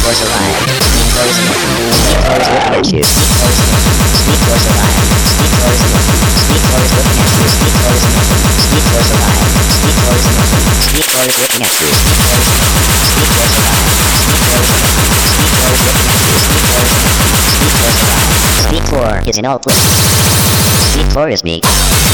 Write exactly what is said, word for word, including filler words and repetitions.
Force alive. Speed Force alive. Speed Force looking at you. Speed Force alive. Speed Force alive. Speed Force alive. Speed Force looking at you. Speed Force alive. Speed Force alive. Speed Force alive. Speed Force looking at you. Speed Force alive. Speed Force alive. Speed Force alive. Speed Force looking at you. Speed Force alive. Speed Force alive. Speed four is in all places. Speed four is me.